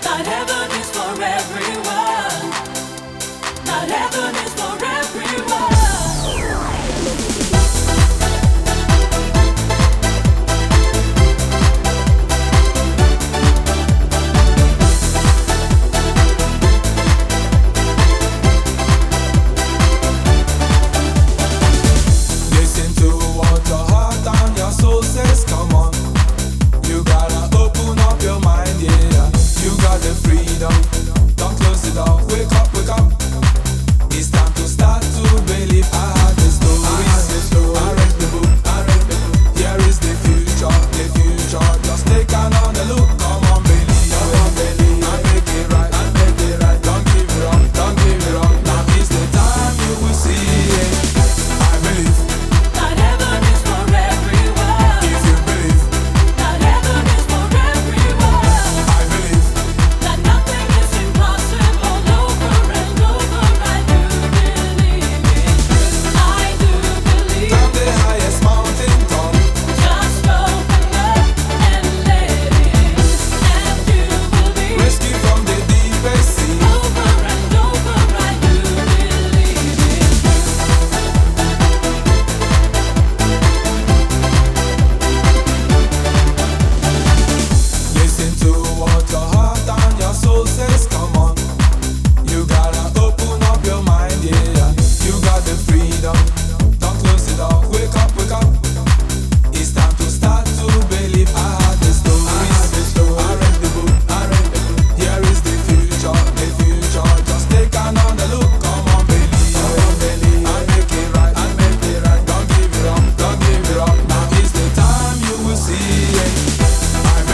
Not heaven is for everyone. Not heaven is for everyone. Listen to what your heart and your soul says, come on. You gotta open up your mind, yeah. You got the freedom, don't close it off. Wake up, wake up. It's time to start to believe. I had the stories, I read the book, Here is the future, just take another look. Come on, believe, I make it right, Don't give it up, Now is the time you will see it. I believe. Not heaven is for everyone. If you believe, Not heaven is for everyone. I believe. That nothing is impossible over and over. I do believe it. I do believe. Climb the highest mountain top. Just open up and let it in, and you will be Rescue from the deepest sea. over and over. I do believe it. Listen to what your heart and your soul says, come on. You gotta open up your mind, yeah. You got the freedom, don't close it off. Wake up, It's time to start to believe. I had the stories, I read the book, Here is the future, just take another look. Come on, believe, I make it right, Don't give it up, Now is the time you will see it. I